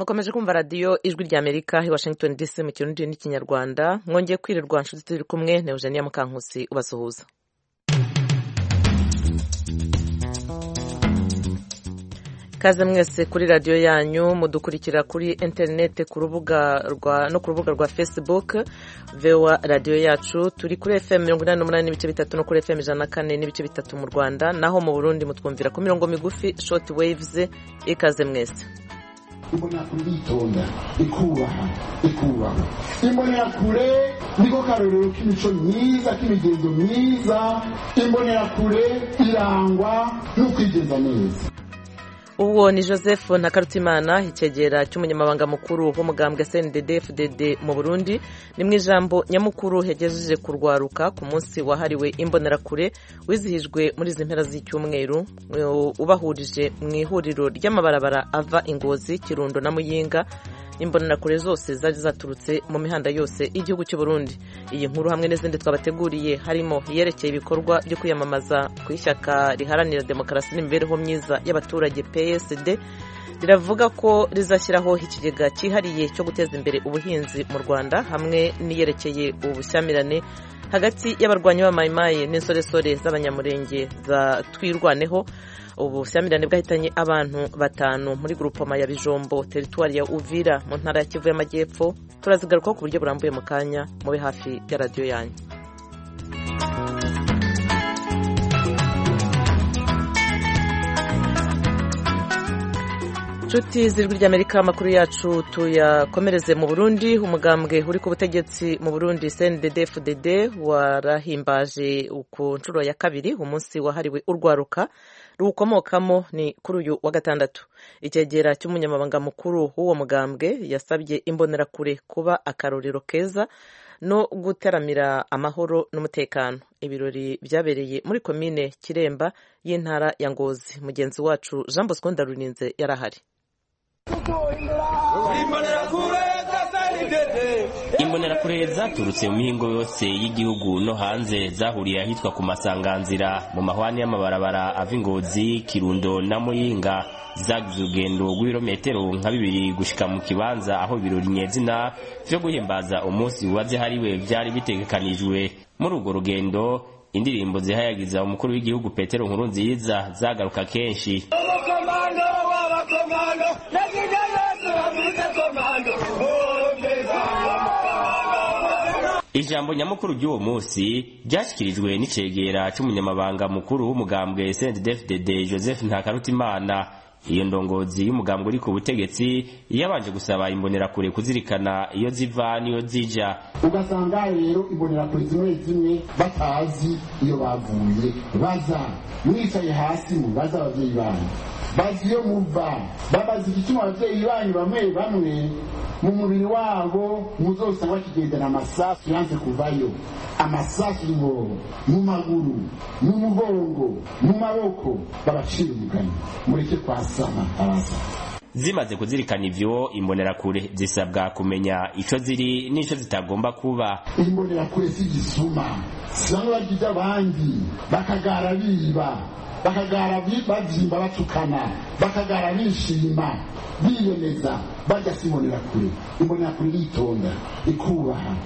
mukomeje kumva radiyo ijwi rya Amerika i Washington DC mu kirundi n'ikinyarwanda. Mwongeye kwirirwa nshuti turi kumwe na Eugenia Mukankusi ubasuhuza. Kaze mwese kuri radiyo yanyu, mudukurikira kuri internet ku rubuga rwa Facebook VOA radiyo yacu. Turi kuri FM 88.3 no kuri FM 104.3 mu Rwanda, naho mu Burundi mutwumvira ku mirongo migufi short waves. Ikaze mwese. Imbonera kuritonda ikubaha imbonera kure niko karorero k'imico myiza k'imigenzo myiza. Imbonera kure irangwa no kwigenza neza. Uwo ni Joseph Ntakarutimana, icegera cy'umunyamabanga mukuru w'umugambwe CNDD-FDD mu Burundi. Ni mwijambo nyamukuru hegejeje kurwaruka ku munsi wahariwe imbonerakure wizihijwe muri izi mpera z'icyumweru, ubahurije mu ihuriro ry'amabarabara ava Ingozi, Kirundo na Muyinga. Imbonerakure zose zari zaturutse mu mihanda yose igihugu cy'u Burundi. Iyi nkuru hamwe n'izindi twabateguriye harimo yerekeye ibikorwa byo kwiyamamaza ku ishyaka riharanira demokarasi n'imibereho myiza y'abaturage PSD, riravuga ko rizashyiraho ikigega cyihariye cyo guteza imbere ubuhinzi mu Rwanda, hamwe n'iyerekeye ubushyamirane hagati y'abarwanyi b'amayimayi n'insoresore z'abanyamurenge za Twirwaneho. Ubushyamirane bwahitanye abantu 5 muri grupoma ya Bijombo, teritwari ya Uvira mu ntara ya Kivu y'Amajyepfo. Turazigaruka ku buryo burambuye mu kanya, mube hafi ya radiyo yanyu. Nshuti z'ijwi ry'Amerika, amakuru yacu tuyakomereze mu Burundi. Umugambwe uri ku butegetsi mu Burundi CNDD-FDD warahimbaje ku nshuro ya kabiri umunsi wahariwe urwaruka rukomokamo ni kuri uyu wa gatandatu. Icyegera cy'umunyamabanga mukuru w'uwo mugambwe yasabye imbonerakure kuba akarorero keza no guteramira amahoro n'umutekano. Ibirori byabereye muri komine Kiremba y'intara ya Ngozi. Mugenzi wacu Jean Bosco Ndaruninze yarahari. Imbonerakure zaturutse mu mihingo yose y'igihugu no hanze zahuriye ahitwa ku Masanganzira mu mahwani y'amabarabara ava Ingozi, Kirundo na Muyinga. Zagize urugendo rw'ibirometero nka 2 gushika mu kibanza aho ibirori nyezina byo guhimbaza umunsi wazihariwe byari bitegekanijwe. Muri urwo rugendo indirimbo zihayagiza umukuru w'igihugu Petero Nkurunziza zagaruka kenshi. Ijambo nyamukuru ry'uwo munsi ryashyikirijwe n'icegera cy'umunyamabanga mukuru w'umugambwe CNDD-FDD Joseph Ntakarutimana. Iyo ndongozi y'umugambwe uri ku butegetsi yabanje gusaba imbonerakure kuzirikana iyo ziva niyo zija. Ugasanga rero imbonerakure zimwe batazi iyo bavuye, baza mwicaye hasi mu baza abavyeyi banyu, bazi iyo muva, babazi igituma abavyeyi banyu bamwe mu mubiri wabo muzosanga bakigendana amasasu yanze kuvayo. Amasasu mu maguru, mu mugongo, mu maboko, babacira umugani. Mureke kwasama arasa. Zimaze kuzirikana ivyo, imbonerakure zisabwa kumenya ico ziri n'ico zitagomba kuba. Imbonerakure si gisuma, sanga bagija abandi bakagara biba, bakagara bazimba batukana, bakagara bishima biyemeza bajya simbonerakure. Imbonerakure ritonda ikubaha.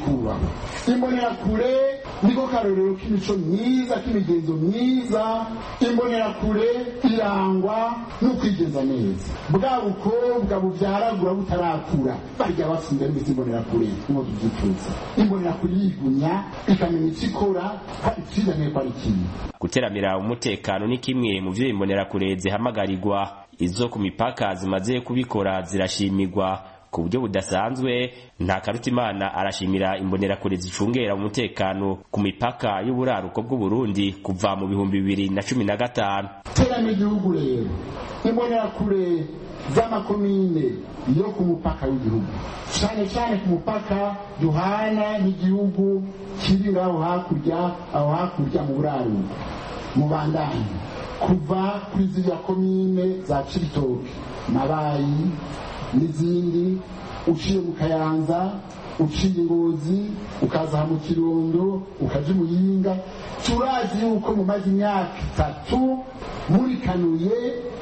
Imbonerakure niko karorero k'imico myiza k'imigenzo myiza. Imbonerakure irangwa no kwigenza neza. Bwa bukobwa buvyaragura butarakura barya bafunze mbese imbonerakure ngo tubyituza. Imbonerakure yigunya ikamenya ikikora hari kizanye kwa ikintu. Guteramira umutekano ni kimwe mu byo imbonerakure zihamagarirwa. Izo ku mipaka zimaze kubikora zirashimirwa ku buryo budasanzwe. Ntakarutimana arashimira imbonerakure zicungera umutekano ku mipaka y'uburaruko bw'u Burundi kuva mu 2015. Terame igihugu rero imbonerakure z'amakomine yo ku mupaka w'igihugu, cyane ku mupaka duhana n'igihugu kiri aho hakurya mu buraruko mu bandanye, kuva kuri ziriya komine za Cibitoke, Mabayi n'izindi, uciye mu Kayanza, uciye Ngozi, ukaza mu Kirundo, ukaje Muyinga. Turazi yuko mu mazi imyaka 3 muri kanuye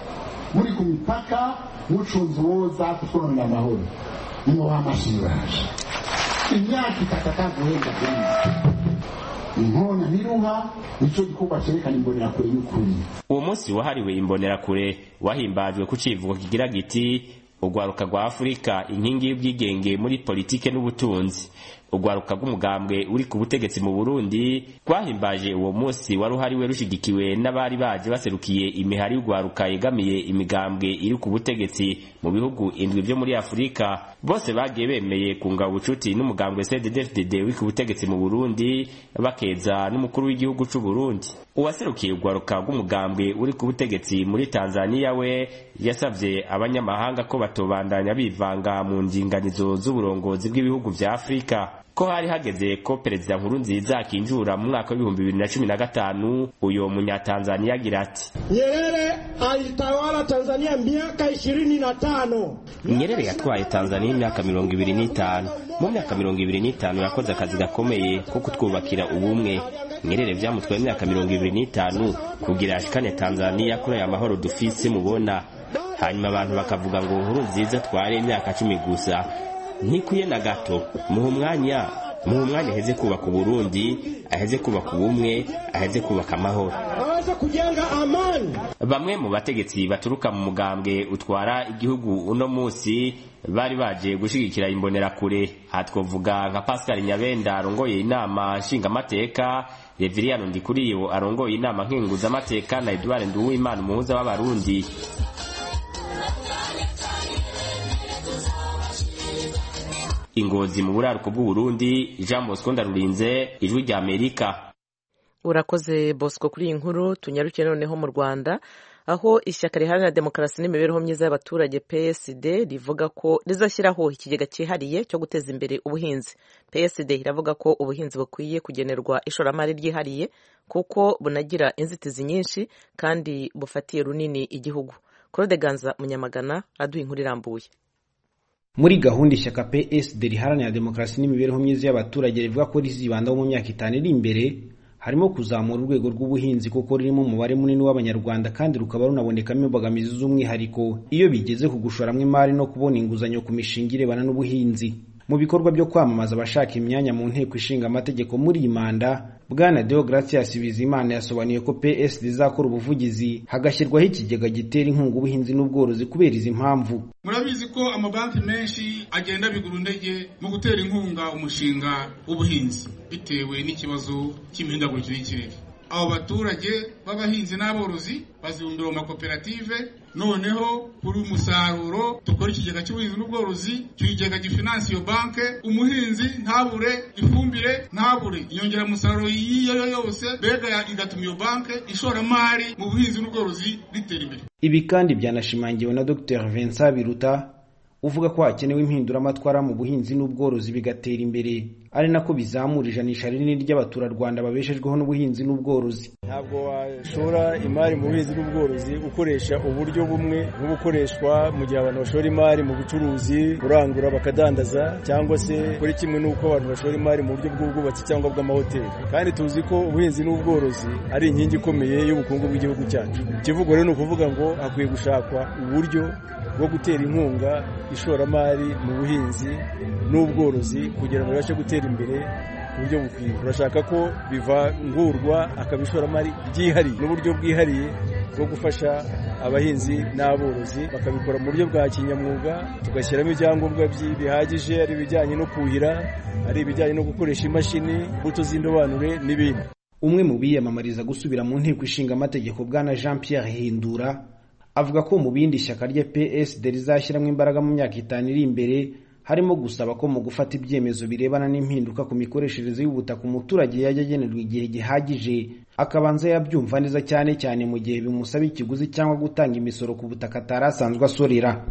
muri ku mipaka mucunze uwoza kutwononera amahoro niwo w'amashiraje imyaka itatu ataguhenda kuri inkona ntiruha nico gikorwa cerekana imbonerakure y'ukuri. Uwo munsi wahariwe imbonerakure wahimbajwe ku civugo kigira giti urwaruka rwa Afurika inkingi y'ubwigenge muri politike n'ubutunzi. Urwaruka rw'umugambwe uri ku butegetsi mu Burundi rwahimbaje uwo munsi wari uhariwe rushigikiwe n'abari baje baserukiye imihari y'urwaruka yegamiye imigambwe iri ku butegetsi mu bihugu indwi byo muri Afurika. Bose bagiye bemeye kunga ubucuti n'umugambwe CNDD-FDD uri ku butegetsi mu Burundi bakeza n'umukuru w'igihugu c'u Burundi. Uwaserukiye urwaruka rw'umugambwe uri ku butegetsi muri Tanzania we yasavye abanyamahanga ko batobandanya bivanga mu ndinganizo z'uburongozi bw'ibihugu vya Afrika, ko hari hageze ko Perezida Nkurunziza akinjura mu mwaka wa 2015. Uyo munyatanzania agira ati Nyerere alitawala Tanzania miaka 25. Nyerere yatwaye Tanzania imyaka 25. Mu myaka 25 yakoze akazi gakomeye ko kutwubakira ubumwe. Nyerere vyamutwaye imyaka 25 kugira ashikane Tanzania kuri aya mahoro dufise mubona. Hanyuma abantu bakavuga ngo Nkurunziza tware imyaka 10 gusa. Ntikwiye na gato. Muhe umwanya aheze kubaka Burundi, aheze kubaka ubumwe, aheze kubaka amahoro, abaza kujenga amani. Bamwe mu bategetsi baturuka mu mugambwe utwara igihugu uno munsi bari baje gushigikira imbonerakure. Hatwovuga nka Pascal Nyabenda arongoye inama nshingamateka, Reveriyano Ndikuriyo arongoye inama nkenguzamateka na Edouard Nduwimana umuhuza w'abarundi. Ingozi mu buraruko bw'u Burundi, Jean Bosco Ndarurinze, Ijwi rya Amerika. Urakoze Bosco kuri iyi nkuru. Tunyarukiye noneho mu Rwanda, aho ishyaka riharanira demokarasi n'imibereho myiza y'abaturage PSD rivuga ko rizashyiraho ikigega cyihariye cyo guteza imbere ubuhinzi. PSD iravuga ko ubuhinzi bukwiye kugenerwa ishoramari ryihariye kuko bunagira inzitizi nyinshi kandi bufatiye runini igihugu. Claude Ganza Munyamagana aduha inkuru irambuye. Muri gahunda ishyaka PSD riharanira demokarasi n'imibereho myiza y'abaturage rivuga ko rizibandaho mu myaka 5 iri imbere, harimo kuzamura urwego rw'ubuhinzi kuko ririmo umubare munini w'abanyarwanda kandi rukaba runabonekamo imbogamizi z'umwihariko iyo bigeze ku gushoramwe imari no kubona inguzanyo ku mishinga irebana n'ubuhinzi. Mu bikorwa byo kwamamaza abashaka imyanya mu nteko ishinga amategeko muri imanda, Bwana Deogratias Bizimana yasobanuye ko PSD izakora ubuvugizi hagashyirwaho ikigega gitera inkunga ubuhinzi n'ubworozi kubera izi mpamvu. Murabizi ko amabanki menshi agenda bigura indege mu gutera inkunga umushinga w'ubuhinzi bitewe n'ikibazo cy'imihindagurikire y'ikirere. Abo baturage b'abahinzi n'aborozi bazibumbira mu makoperative, noneho kuri umusaruro dukora ikigega cy'ubuhinzi n'ubworozi, ikigega gifinansi iyo banke, umuhinzi ntabure ifumbire, ntabure inyongera musaruro yiyo yose, bega igatuma iyo banke ishoramari mu buhinzi n'ubworozi ritera imbere. Ibi kandi byanashimangiwe na Dr Vincent Biruta uvuga ko hakenewe impinduramatwara mu buhinzi n'ubworozi bigatera imbere, ari nako bizamura ijanisha rinini ry'abaturarwanda babeshejweho n'ubuhinzi n'ubworozi. Ntabwo washora imari mu buhinzi n'ubworozi ukoresha uburyo bumwe nk'ubukoreshwa mu gihe abantu bashora imari mu bucuruzi, kurangura bakadandaza, cyangwa se kuri kimwe n'uko abantu bashora imari mu buryo bw'ubwubatsi cyangwa bw'amahoteli. Kandi tuzi ko ubuhinzi n'ubworozi ari inkingi ikomeye y'ubukungu bw'igihugu cyacu. Ikivugo rero ni ukuvuga ngo hakwiye gushakwa uburyo bwo gutera inkunga ishoramari mu buhinzi n'ubworozi kugira ngo bibashe gutera imbere ku buryo bukwiye. Turashaka ko bivangurwa akaba ishoramari ryihariye n'uburyo bwihariye bwo gufasha abahinzi n'aborozi, bakabikora mu buryo bwa kinyamwuga, tugashyiramo ibyangombwa bihagije, ari ibijyanye no kuhira, ari ibijyanye no gukoresha imashini, imbuto z'indobanure n'ibindi. Umwe mu biyamamariza gusubira mu nteko ishinga amategeko Bwana Jean Pierre Hindura avuga ko mu bindi ishyaka rya PSD rizashyiramo imbaraga mu myaka 5 iri imbere harimo gusaba ko mu gufata ibyemezo birebana n'impinduka ku mikoreshereze y'ubutaka umuturage yajya agenerwa igihe gihagije akabanza yabyumva neza cyane mu gihe bimusaba ikiguzi cyangwa gutanga imisoro ku butaka atarasanzwe asorera.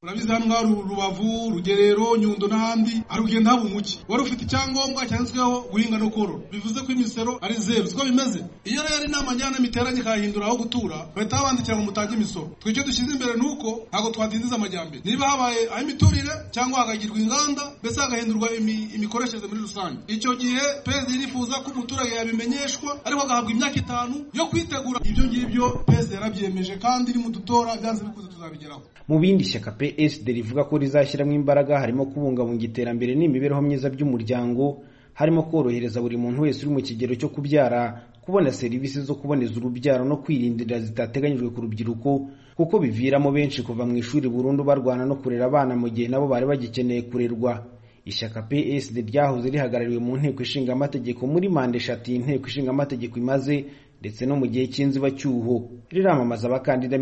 urabizi hano ngaho Rubavu, Rugerero, Nyundo n'ahandi ari ugenda haba umuki wari ufite icyangombwa cyanditsweho guhinga no korora, bivuze ko imisoro ari zero. Siko bimeze. Iyo rero inama njyana miteranye kahindura aho gutura bahita babandikira ngo mutange imisoro. Twicyo dushyize imbere nuko ntago twadindiza amajyambere. Niba habaye aho imiturire cyangwa hagagirwa inganda mbese hagahindurwa imikoreshereze muri rusange, icyo gihe PSD irifuza ko umuturage yabimenyeshwa ariko agahabwa imyaka 5 yo kwitegura. Ibyo ngibyo PSD yarabyemeje kandi iri mu dutora byanze bikuze tuzabigeraho. Mu bindi shyaka PSD rivuga ko rizashyiramo imbaraga harimo kubungabunga iterambere n'imibereho myiza by'umuryango, harimo korohereza buri muntu wese uri mu kigero cyo kubyara kubona serivisi zo kuboneza urubyaro no kwirindira zitateganyijwe ku rubyiruko kuko biviramo benshi kuva mu ishuri burundu barwana no kurera abana mu gihe nabo bari bagikeneye kurerwa. Ishyaka PSD ryahoze rihagarariwe mu nteko ishinga amategeko muri manda 3 inteko ishinga amategeko imaze ndetse no mu gihe cy'inzibacyuho, riramamaza abakandida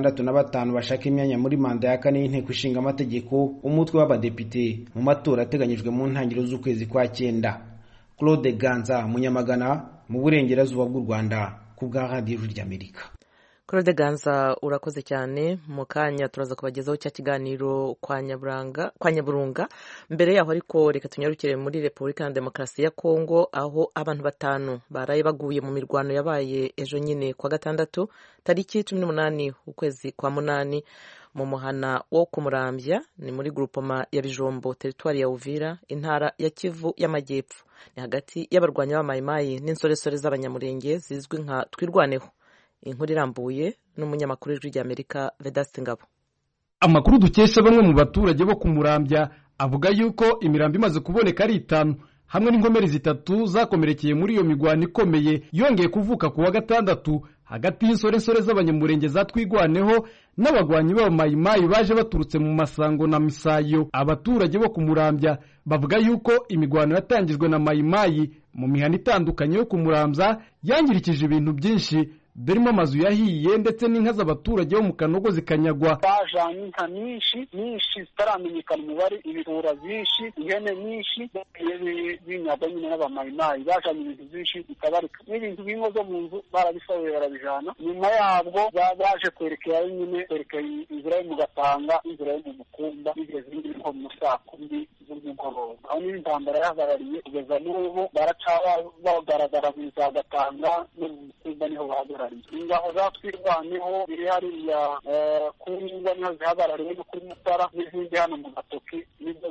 65 bashaka imyanya muri manda ya 4 y'inteko ishinga amategeko umutwe w'abadepite mu matora ateganyijwe mu ntangiriro z'ukwezi kwa 9. Claude Ganza, Munyamagana, mu burengerazuba bw'u Rwanda, ku bwa Radio ry'Amerika. Claude Ganza urakoze cyane. Mu kanya turaza kubagezaho cya kiganiro kwa Nyaburunga. Mbere yaho ariko reka tunyarukire muri Repubulika ya Demokarasi ya Kongo, aho abantu 5 baraye baguye mu mirwano yabaye ejo nyine kwa gatandatu tariki 18 ukwezi kwa 8 mu muhana wo kumurambya, ni muri groupement ya Bijombo, territoire ya Uvira, intara ya Kivu y'Amajyepfo. Ni hagati y'abarwanya ba Mayimayi n'insoresore z'abanyamurenge zizwi nka Twirwaneho. Inkuru irambuye n'umunyamakuru w'Ijwi ry'Amerika Vedaste Ngabo. Amakuru dukesha bamwe mu baturage bo kumurambya avuga yuko imirambo imaze kuboneka ari 5 hamwe n'inkomere 3 zakomerekeye muri iyo migwano ikomeye yongeye kuvuka ku wa gatandatu hagati y'insoresore z'abanyamurenge za Twirwaneho n'abagwanyi ba Mayimayi baje baturutse mu Masango na Misayo. Abaturage bo kumurambya bavuga yuko imigwano yatangijwe na Mayimayi mu mihana itandukanye yo kumurambya yangirikije ibintu byinshi birimo amazu yahiye ndetse n'inka z'abaturage bo mu Kanogo zikanyagwa. Bajanye inka nyinshi zitaramenyekana umubare, ibihura byinshi, ihene nyinshi binyagwa nyine n'abamayimayi. Bajanye ibintu byinshi bitabarika n'ibintu bimwe zo mu nzu barabisabuye barabijana. Nyuma yabwo baje kwerekera nyine kwerekeye inzira yo mu Gatanga, inzira yo mu Mukumba, igeze indi nko mu saa 10 z'umugoroba. Aho ni intambara yahagarariye kugeza n'ubu bagaragara mu za Gatanga no mu Mukumba niho bahagarariye. Ingaho za Twirwaneho biri hariya ku ngwa niho zihagarariwe no kuri Mutara n'izindi hano mu Gatoki nizo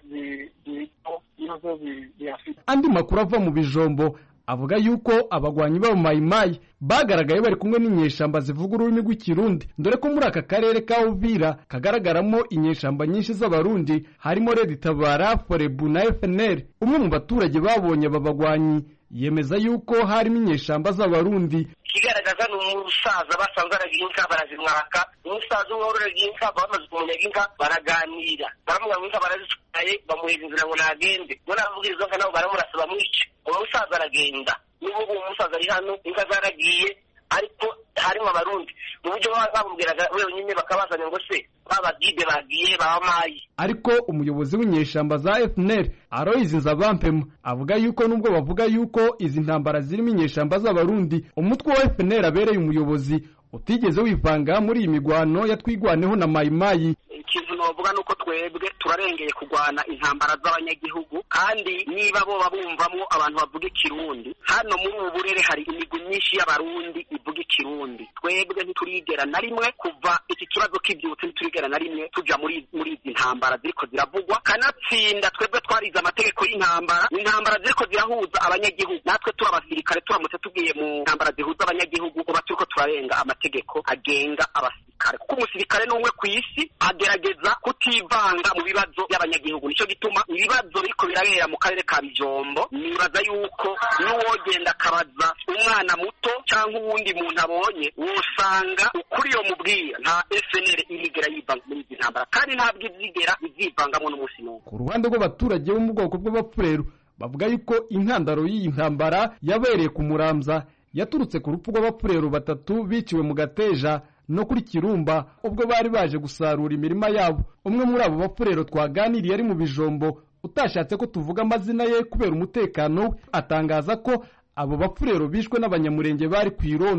zihafite. Andi makuru ava mu Bijombo avuga yuko abagwanyi ba Mayimayi bagaragaye bari kumwe n'inyeshamba zivuga ururimi rw'ikirundi, dore ko muri aka karere ka Uvira kagaragaramo inyeshamba nyinshi z'abarundi harimo Red Tabara, Forebu na FNL. Umwe mu baturage babonye aba bagwanyi yemeza yuko harimo inyeshamba z'abarundi. Kigaragaza n'umusaza basanze aragiye inka barazimwaka, umusaza wororagiye inka bamaze kumunyaga inka baraganira, baramuga inka barazitwaye bamuheza inzira ngo nagende, ngo navuga izo nka nabo baramurasa bamwice. Umusaza aragenda, n'ubu umusaza ari hano inka zaragiye ariko harimo abarundi mu buryo bamubwiraga wenyine bakabazanya ngo se babagide bagiye bamayi. Ariko umuyobozi w'inyeshamba za FNL Aloys Nzabampema avuga yuko nubwo bavuga yuko izi ntambara zirimo inyeshamba z'abarundi, umutwe wa FNL abereye umuyobozi utigeze wivanga muri iyi migwano ya Twirwaneho na Mayimayi. Ikintu novuga nuko twebwe turarengeye kugwana intambara z'abanyagihugu, kandi niba bo babumvamo abantu bavuga ikirundi, hano muri ubu burere hari imigwi myinshi y'abarundi ivuga ikirundi. Twebwe ntiturigera na rimwe kuva iki kibazo kibyutse, ntiturigera na rimwe tuja muri izi ntambara ziriko ziravugwa. Kanatsinda twebwe twarize amategeko y'intambara, intambara ziriko zirahuza abanyagihugu, natwe turabasirikare turamutse tugiye mu ntambara zihuza abanyagihugu uba turiko turarenga amategeko agenga abasirikare, kuko umusirikare n'umwe ku isi agerageza kutivanga mu bibazo by'abanyagihugu. Nico gituma ibibazo biriko birabera mu karere ka Bijombo, nibaza yuko n'uwogenda akabaza umwana muto cyangwa uwundi muntu abonye wosanga ukuri yo mubwira nta FNL irigera yivanga muri izi ntambara, kandi ntabwo izigera izivangamo n'umunsi n'umwe. Ku ruhande rw'abaturage bo mu bwoko bw'Abapfureru bavuga yuko intandaro y'iyi ntambara yabereye ku Muramza yaturutse ku rupfu rw'Abapfureru 3 biciwe mu Gateja no kuri Kirumba ubwo bari baje gusarura imirima yabo. Umwe muri abo Bapfureru twaganiriye ari mu Bijombo utashatse ko tuvuga amazina ye kubera umutekano, atangaza ko abo Bapfureru bishwe n'abanyamurenge bari ku irondo.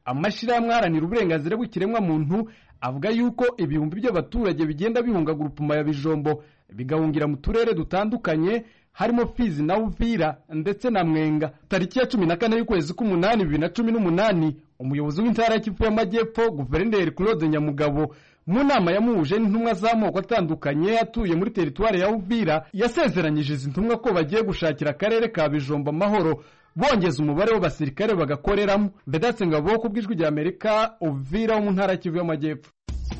amashirahamwe aharanira uburenganzira bw'ikiremwa muntu avuga yuko ibihumbi by'abaturage bigenda bihunga grupuma ya Bijombo bigahungira mu turere dutandukanye harimo Fizi na Uvira ndetse na Mwenga. Tariki ya 14 y'ukwezi k'umunani 2018 umuyobozi w'intara y'Kivu y'Amajyepfo Guverineri Claude Nyamugabo mu nama yamuhuje n'intumwa z'amoko atandukanye atuye muri teritwari ya Uvira yasezeranyije izi ntumwa ko bagiye gushakira akarere ka Bijombo amahoro bongeza umubare w'abasirikare bagakoreramo. Bedatse Ngabo ku bw'ijwi rya Amerika Uvira wo mu ntara y'Kivu y'Amajyepfo.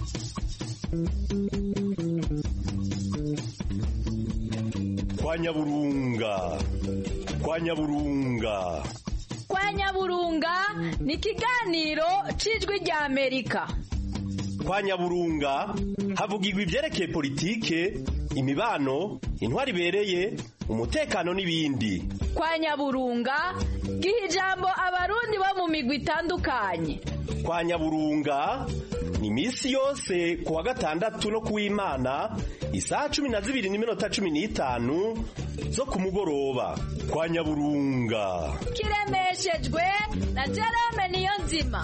Kwa Nyaburunga ni ikiganiro c'ijwi rya Amerika. Kwa Nyaburunga havugirwa ivyerekeye politike, imibano, intwari ibereye, umutekano n'ibindi. Kwa Nyaburunga giha ijambo abarundi bo mu migwi itandukanye. Kwa Nyaburunga ni misi yose kuwa gatandatu no kuw'Imana isaha 12:15 zo kumugoroba. Kwa Nyaburunga kiremeshejwe na Jerome Niyonzima.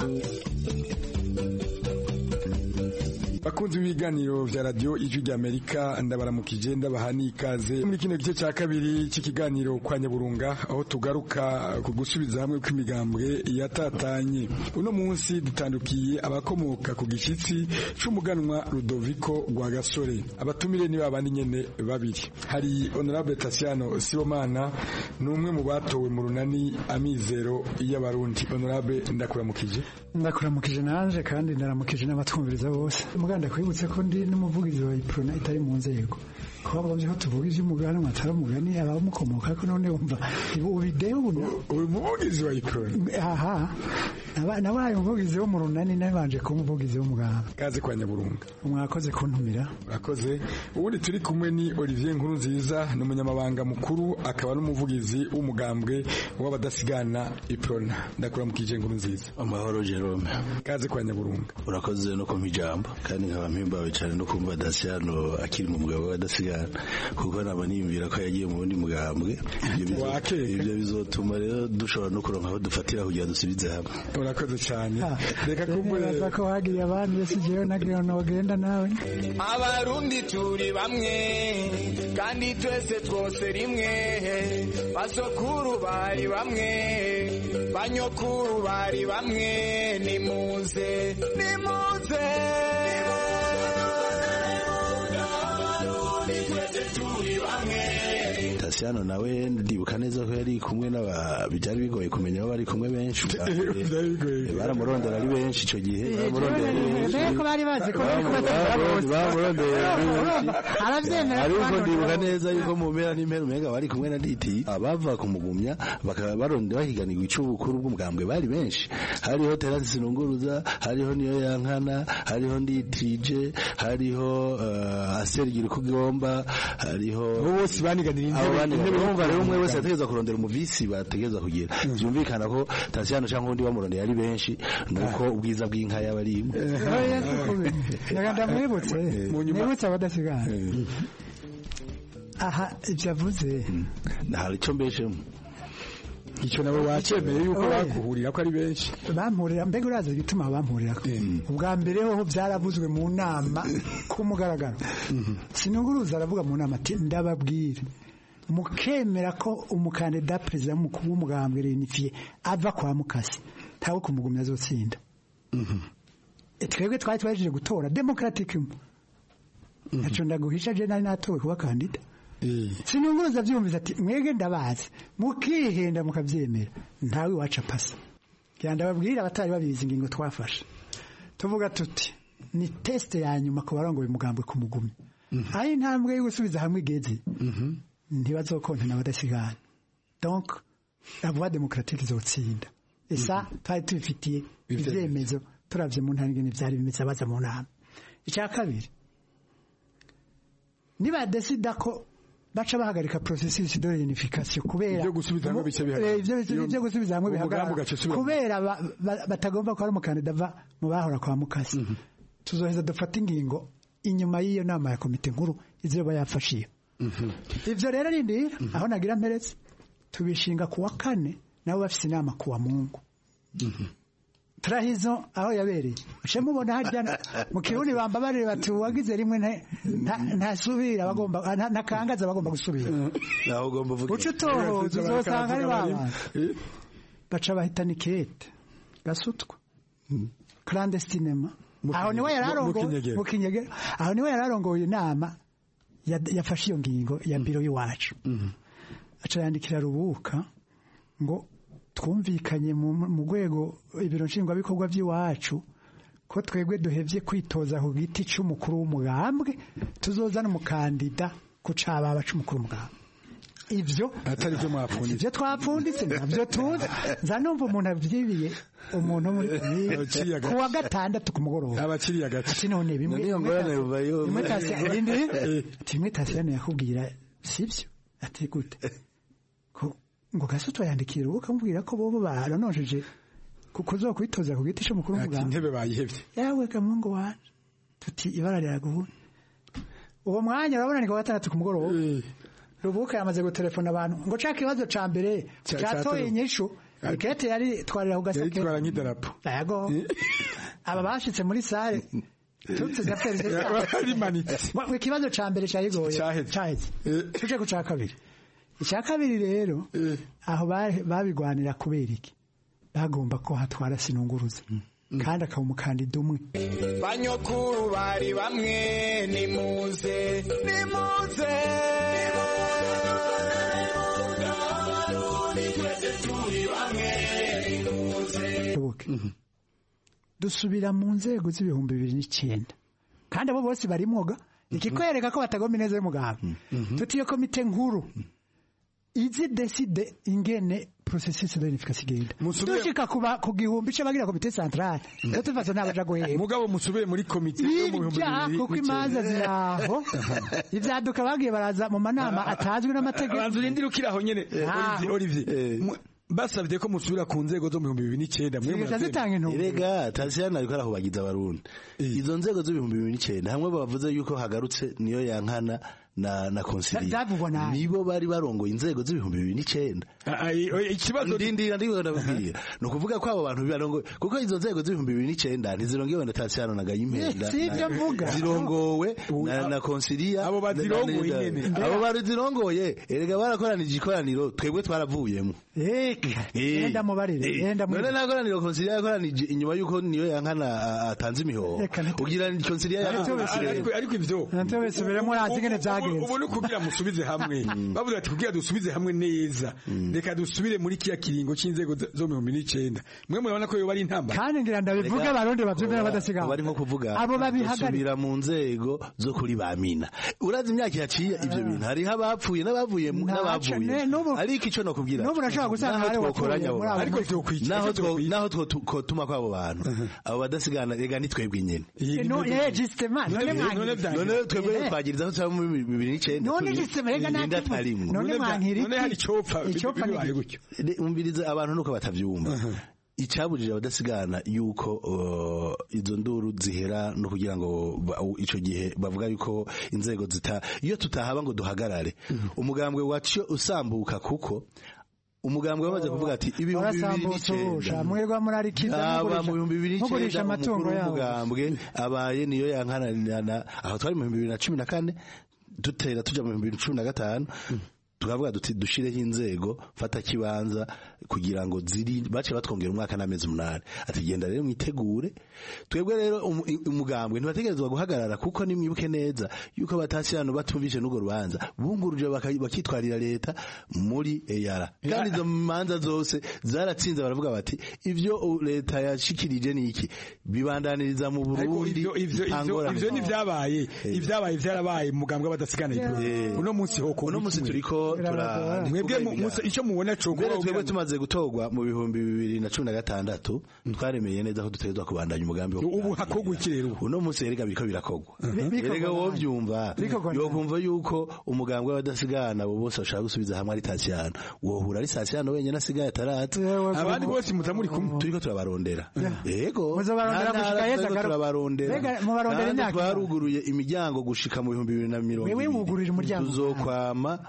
Bakunzi b'ibiganiro vya radio Ijwi rya Amerika ndabaramukije ndabahani ikaze muri kino gice ca kabiri c'ikiganiro Kwa Nyaburunga aho tugaruka ku gusubiza hamwe kw'imigambwe yatatanye. Uno munsi dutandukiye abakomoka ku gishitsi c'umuganwa Ludovico Rwagasore. Abatumire ni babandi nyene babiri. Hari Honorable Tasiano Sibomana numwe mu batowe mu runani Amizero y'Abarundi. Honorable ndakuramukije nanje kandi ndaramukije n'abatwumviriza bose. Ndakwibutse ko ndi n'umuvugizi wa Iprona itari mu nzego twabonye ko tuvuga iby'umuganwa atari umugani abamukomoka ko none wumva ubideo umuvugizi wa Iprona nabaye umuvugizi wo mu runani nabanje ko umuvugizi w'umuganga kaze Kwa Nyaburunga mwakoze kuntumira urakoze. ubundi turi kumwe ni Olivier Nkurunziza n'umunyamabanga mukuru akaba n'umuvugizi w'umugambwe w'abadasigana Iprona. ndakuramukije Nkurunziza. Amahoro Jerome. Kaze Kwa Nyaburunga. Urakoze no kumpa ijambo kandi nkaba mpimbawe cyane no kumva Dasiano akiri mu mugabo w'abadasigana kuko naba niyumvira ko yagiye mu wundi mugambwe. Ibyo bizotuma rero dushobora no kuronka aho dufatira kugira dusubize hamwe. Urakoze cyane. Reka kumureza ko hagiye abandi yese jewe nagira no genda nawe. Abarundi turi bamwe kandi twese twose rimwe, basokuru bari bamwe, banyokuru bari bamwe, nimuze Tasiano nawe ndibuka neza ko yari kumwe byari bigoye kumenya aho bari kumwe benshi baramurondera ari benshi ico gihe ariko ndibuka neza yuko mu mpera n'impera umenga bari kumwe na Diti abava kumugumya bakaba barondera bahiganirwa icubukuru bw'umugambwe bari benshi. Hariho Terence Sinunguruza, hariho Niyo Yankana, hariho Nditije, hariho Asergiri Kugomba, hariho bose baniganira intebe rero umwe wese ategeza kurondera umuvisi bategeza kugira. Byumvikana ko Tasiano cyangwa undi bamurondera ari benshi nuko ubwiza bw'inka y'abari mwibutse abadasigana. Aha ibyavuze hari icyo mbeshemo icyo nabo bacemeye yuko bakuhurira ko ari benshi bampurira. Mbega uraza igituma bampurira ubwa mbere ho byaravuzwe mu nama ku mugaragaro. Sinunguruza aravuga mu nama ati ndababwira mukemera ko umukandida perezida mukuru w'umugambwe Renifiye ava kwa Mukasi ntawe kumugumya azotsinda. Twebwe twari twaje gutora democratic naco ndaguhisha je nari natowe kuba kandida. Sinunguruza byumviza ati mwege ndabazi mukihenda mukavyemera ntawe waca pasa. Yanda babwira abatari babizi ingingo twafashe tuvuga tuti ni test ya nyuma ko barongoye umugambwe kumugumya. Ayi ntambwe yo gusubiza hamwe igeze ntibazokonte n'abadasigana. Donc la voie démocratique izotsinda. Esa twari tubifitiye ivyemezo turavye mu ntangire n'ivyari bimeze abaza mu nama. Icya kabiri niba desida ko baca bahagarika processus de réunification kubera ibyo gusubiza hamwe bice bihagaze ibyo gusubiza hamwe bihagarara kubera batagomba ko ari umukandida ava mu bahora kwa Mukasi. Tuzoheza dufata ingingo inyuma y'iyo nama ya komite nkuru ivyo bayafashiye. Ivyo rero rindira aho nagira mperetse tubishinga kuwa kane nabo bafise inama kuwa Mungu. turahizo aho yabereye uce mubona harya mu Kirundi bambabarire bati wagize rimwe ntasubira bagomba nakangaza bagomba gusubira naho ugomba uvuga uce toho uzosanga ari baba baca bahita nikete gasutwa clandestinement aho niwe yararongoye mu Kinyegera aho niwe yararongoye inama yafashe iyo ngingo ya biro y'iwacu aca yandikira Rubuka ngo twumvikanye mu rwego ibiro nshingwabikorwa by'iwacu ko twebwe duhevye kwitoza ku giti c'umukuru w'umugambwe tuzozana umukandida ku cababa c'umukuru w'umugambwe ivyo atari byo mwapfunditse ivyo twapfunditse navyo tuzi nza numva umuntu avyibiye umuntu muri kuwa gatandatu ku mugoroba abakiriya gace ati none bimwe timwe tasiyane yakubwira sivyo ati gute ngo Gasutwa yandikira Rubuka amubwira ko bobo baranonjeje kuko zo kwitoza ku giti c'umukuru w'umugambwe ati intebe bayihevye yawe gamungu wanje tuti ibara riraguhuna uwo mwanya urabona ni ku gatandatu ku mugoroba Rubuka yamaze gutelefona abantu ngo caka ikibazo ca mbere cyatoye inyishu ikete yari twarira ku gaseke yari twara nk'idarapo yego aba bashitse muri sare tutse gapere rimanitse ikibazo ca mbere cyayigoye cyaheze tuje ku ca kabiri icya kabiri rero aho babigwanira kubera iki bagomba ko hatwara Sinunguruza kandi akaba umukandida umwe banyokuru bari bamwe nimuze dusubira mu nzego z'ibihumbi 2009 kandi abo bose bari mwoga ikikwereka ko batagomba neza y'umugambwe tutiyo komite nkuru izi decide ingene processus de unification igenda dushika ku gihumbi c'abagira komite centrale tufaso n'abaja guhera mugabo musubire muri komite yo mu 2000 kuko imanza ziraho ivyaduka bagiye baraza mu manama atazwi n'amategeko abanzu rindira aho nyene Olivier basabye ko musubira ku nzego zo mu 2009 Erega Tasiyana ariko arahubagiza abarundi izo nzego zo mu 2009 hamwe bavuze yuko hagarutse niyo yankana na consilia nibo bari barongoye inzego z'ibihumbi 2009 ikibazo ndindira ndababwira no kuvuga ko abo bantu bibarongoye kuko izo nzego z'ibihumbi 2009 ntizirongowe na Tasiyano na Gayimpenda zirongowe na consilia abo bazirongoye nyene abo bazirongoye erega barakoranije ikoraniro twebwe twaravuyemo enda mubarire none nakoraniro consilia yakoranije inyuma yuko niyo yankana atanze imihoho ugira consilia ariko ivyo ntobesubiremo yazingene ubu no kugira musubize hamwe bavuze ati kugira dusubize hamwe neza reka dusubire muri kiya kiringo c'inzego zo mu 2009 mwe murabona ko yo bari intamba kandi ngira ndabivuga abarundi bavyumvira badasigaho bari nko kuvuga abo babihagara mu nzego zo kuri bamina urazi imyaka yaciye ivyo bintu hari habapfuye n'abavuye ariko ico no kubwira no burashaka gusanga hari wakoranya ariko naho twotuma kwabo bantu abo badasigana rega nitwebwe nyene none twebwe twagiriza aho mu 2009 none gisemega none mwankiri none hari icopfa bibaye gutyo umviriza abantu nuko batavyumva icabujije abadasigana yuko izo nduru zihera no kugira ngo ico gihe bavuga yuko inzego iyo tutahaba ngo duhagarare umugambwe wacu usambuka kuko umugambwe wamaze kuvuga ati ibihumbi 2009 mwirwa murarikiza mugurisha amatungo yawo umugambwe abaye niyo yankanana aho twari mu 2014 dutera tuja mu 2015 tukavuga duti dushireho inzego fata kibanza kugira ngo bace batwongera umwaka n'amezi 8 ati genda rero mwitegure twebwe rero umugambwe ntibategerezwa guhagarara kuko nimwibuke neza yuko Batasiyano batumvise n'ugo rubanza bunguruje bakitwarira leta muri EYARA kandi izo manza zose zaratsinze baravuga bati ivyo leta yashikirije niki bibandaniriza mu Burundi ivyo ni vyabaye vyarabaye umugambwe badasigana uno munsi hoko uno munsi turiko mwebwe icyo mubona cyo twebwe tumaze gutogwa mu bihumbi 2016 twaremeye neza ko dutegerezwa kubandanya umugambi ubu hakogwa ikirero uno munsi erega biriko birakogwa erega wo byumva yo kumva yuko umugambi w'abadasigana bo bose bashaka gusubiza hamwe ari Tasiyano wohura ari Tasiyano wenyene asigaye ataratu abandi bose mutamuri kumwe turiko turabarondera yego muzobarondera gushika yeza turabarondera mubarondera twaruguruye imiryango gushika mu 2020 wewe wugurira umuryango tuzokwama dute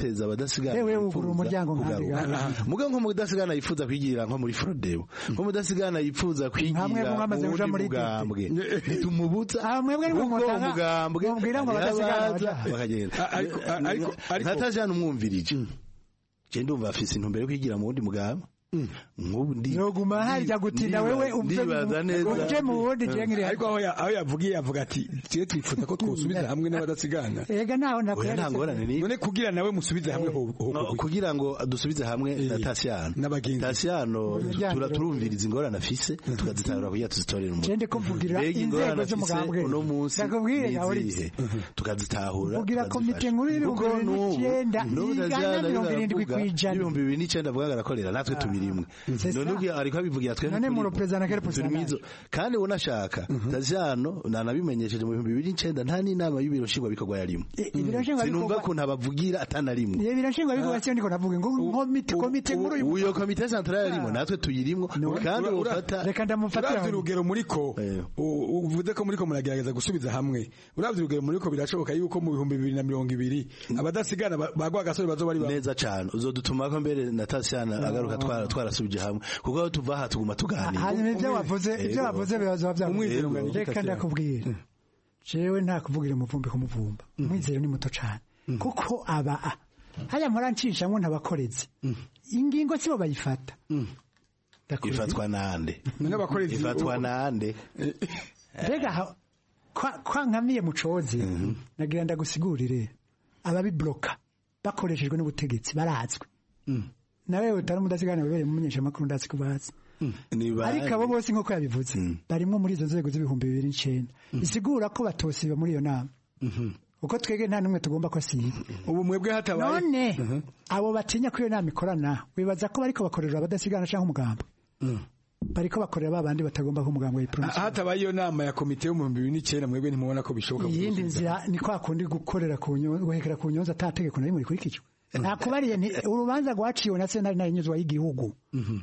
dutoteza abadasigana wewe ugura umuryango muga nko mudasigana yifuza kwigirira nko muri Frodebo nko mudasigana yifuza kwigira muri mugambwe nitumubutsa mwebwe ni umugambwe mubwira ngo abadasigana bakagenda ariko ntatajana umwumvirije je ndumva afise intumbero yo kwigira mu wundi mugambwe nk'ubu ndi noguma harya gutinda wewe uje mu wundi jengire ariko aho yavugiye avuga ati tire twifuza ko twosubiza hamwe n'abadasigana ega naho nakweretse none kugira nawe musubize hamwe kugira ngo dusubize hamwe na Tasiano turumviriza ingorane afise tukazitangura kugira tuzitorera umuti cende kuvugira inzego z'umugambwe no munsi nakubwire nawe tukazitahura kugira komite nkuru y'ibihumbi 2009 avuga arakorera natwe tubiri none ariko abivugira twe none mu representa kare posana kandi unashaka Tasiano nanabimenyesheje mu 2009 nta n'inama y'ibiro shingwa bikorwa yarimo sinumva ko ntabavugira atanarimwe ye birashingwa bikorwa cyo ndiko navuga ngo komite nkuru uyo komite centrale yarimo natwe tuyirimwo kandi ufata reka ndamufatira urugero muriko uvuze ko muriko muragerageza gusubiza hamwe uravye urugero muriko birashoboka yuko mu 2020 abadasigana bagwa gasore bazo bari neza cyane uzodutuma ko mbere na Tasiano agaruka twarasubije hamwe kuko aho tuva aha tuguma tuganira hanyuma ibyo wavuze bibazo byamwizero reka ndakubwira jewe nta kuvugira umuvumbi ku muvumba umwizero ni muto cyane kuko aba haya murancisha ngo ntabakorezi ingingo sibo bayifata ifatwa nande n'abakorezi ifatwa nande rega kwa nkamiye mucozi nagira ndagusigurire ababibloka bakoreshejwe n'ubutegetsi barazwe nawe utari mudasigana bibere mumenyesha makuru ndazi kubaza ariko abo bose nk'uko yabivuze barimo muri izo nzego z'ibihumbi 2009 isigura ko batosiba muri iyo nama uko twege nta numwe tugomba ko siba ubu mwebwe hatabaye none abo batinya ko iyo nama ikorana wibaza ko bariko bakorera abadasigana cyangwa umugambwe bariko bakorera babandi batagomba ko umugambwe yipromise hatabaye iyo nama ya komite yo mu 2009 mwebwe ntimubona ko bishoboka yindi nzira ni kwa kundi gukorera ku nyonzo guhekera ku nyonzo atategeko na rimwe rikurikijwe nakubariye ni urubanza rwaciwe na sentare narinyuzwa y'igihugu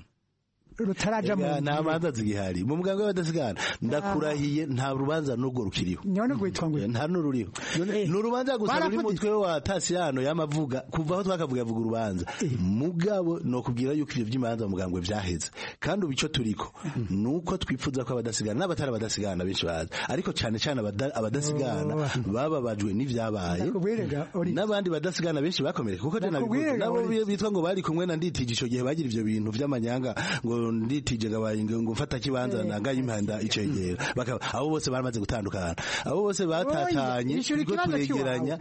rutaraja mu namanza zigihari mu muganga w'abadasigana ndakurahiye nta rubanza n'ubwo rukiriho none gwitwa ngo nta n'ururiho n'urubanza gusa ruri mutwe wa Tasiano yamavuga kuva aho twakavuga vuga urubanza mugabo no kubwira yuko ivyo by'imanza mu mugambwe vyaheze kandi ubico turiko nuko twifuza ko abadasigana n'abatari abadasigana benshi baza ariko cyane cyane abadasigana bababajwe n'ivyabaye n'abandi badasigana benshi bakomereka kuko nabo bitwa ngo bari kumwe na nditije ico gihe bagira ivyo bintu vy'amanyanga ngo nditije gabaye ngo mfata kibanza nanga impanda icegera bakaba abo bose baramaze gutandukana abo bose batatanye ngo twegeranya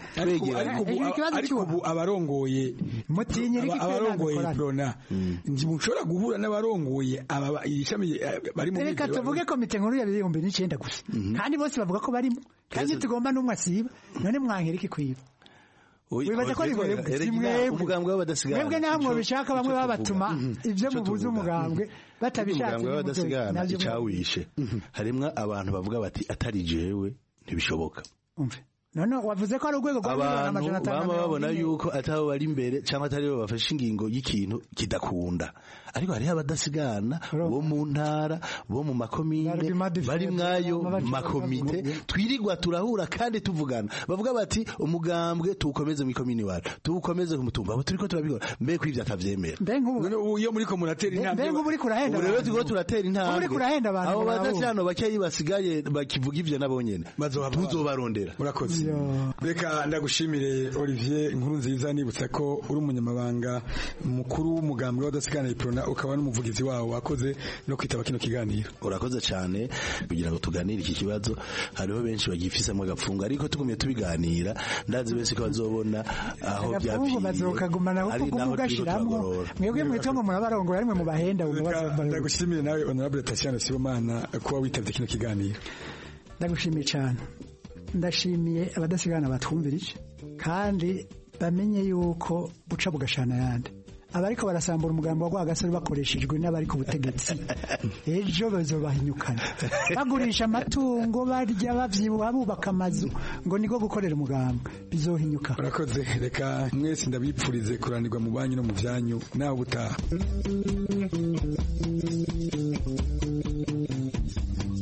ariko ubu abarongoye mutinyira abarongoye prona ntimushobora guhura n'abarongoye aba ishami bari mu reka tuvuge komite nkuru ya 2009 gusa kandi bose bavuga ko barimo kandi tugomba n'umwe asiba none mwankira iki kwiba wibaza ko ari umugambwe w'abadasigana mwebwe namwe bishaka bamwe babatuma ivyo mubuze umugambwe batabishaka umugambwe w'abadasigana icawishe harimwo abantu bavuga bati atari jewe ntibishoboka umve none wavuze ko ari urwego rw'amajana 500 bama babona yuko atabo bari imbere cyangwa atari bo bafashe ingingo y'ikintu kidakunda ariko hari abadasigana bo mu ntara bo mu makomine bari mwayo makomite twirigwa turahura kandi tuvugana bavuga bati umugambwe tukomeze mu komine wacu tukomeze ku mutumba abo turiko turabikora mbe ko ivyo atavyemera iyo muri ko muratera intambwe mbe muri kurahenda urebe tugo turatera intambwe muri kurahenda abantu abo badasigana bakeyi basigaye bakivuga ivyo nabonyene tuzobarondera murakoze reka ndagushimire Olivier inkuru nziza nibutsa ko uri umunyamabanga mukuru w'umugambwe w'abadasigana iprona ukaba n'umuvugizi wawo wakoze no kwitaba kino kiganiro urakoze cyane kugira ngo tuganire iki kibazo hariho benshi bagifisemo agapfunga ariko tugumye tubiganira ndazi benshi ko bazobona aho byapfiye bazokagumana uko kuvugashiramwo mwebwe mwitongo murabarongo yarimwe mu bahenda ndagushimire nawe honorable Tatiana Sibomana kuba witavye kino kiganiro ndagushimiye cyane ndashimiye abadasigana batwumvirije kandi bamenye yuko buca bugashana yandi abariko barasambura umugambo wa Rwagasore bakoreshejwe n'abari ku butegetsi ejo bazobahinyukana bagurisha amatungo barya bavyibuha bubaka amazu ngo niko gukorera umugambo bizohinyuka urakoze reka mwese ndabipfurize kuranirwa mu banyu no mu vyanyu nawe butaha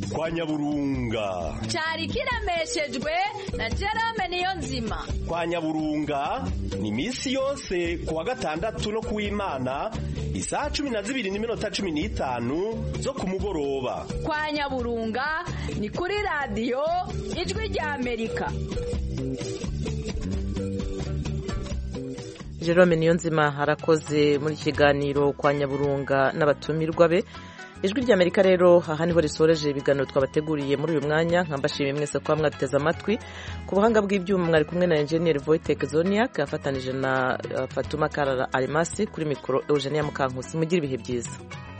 kwa Nyaburunga. Cyari kiremeshejwe na Jerome Niyonzima. Kwa Nyaburunga ni misi yose kuwa gatandatu no kuw'Imana isaha 12:15 zo kumugoroba. Kwa Nyaburunga ni kuri radio Ijwi rya Amerika. Jerome Niyonzima harakoze muri kiganiro kwa Nyaburunga n'abatumirwa be. Ijwi rya Amerika rero aha niho risoreje ibiganiro twabateguriye muri uyu mwanya. Nkambashimiye mwese kwa mwateze amatwi. Ku buhanga bw'ibyuma mwari kumwe na Engineer Voitek Zoniak afatanije na Fatuma Karara Alimasi kuri mikoro Eugenia Mukankusi. Mugire ibihe byiza.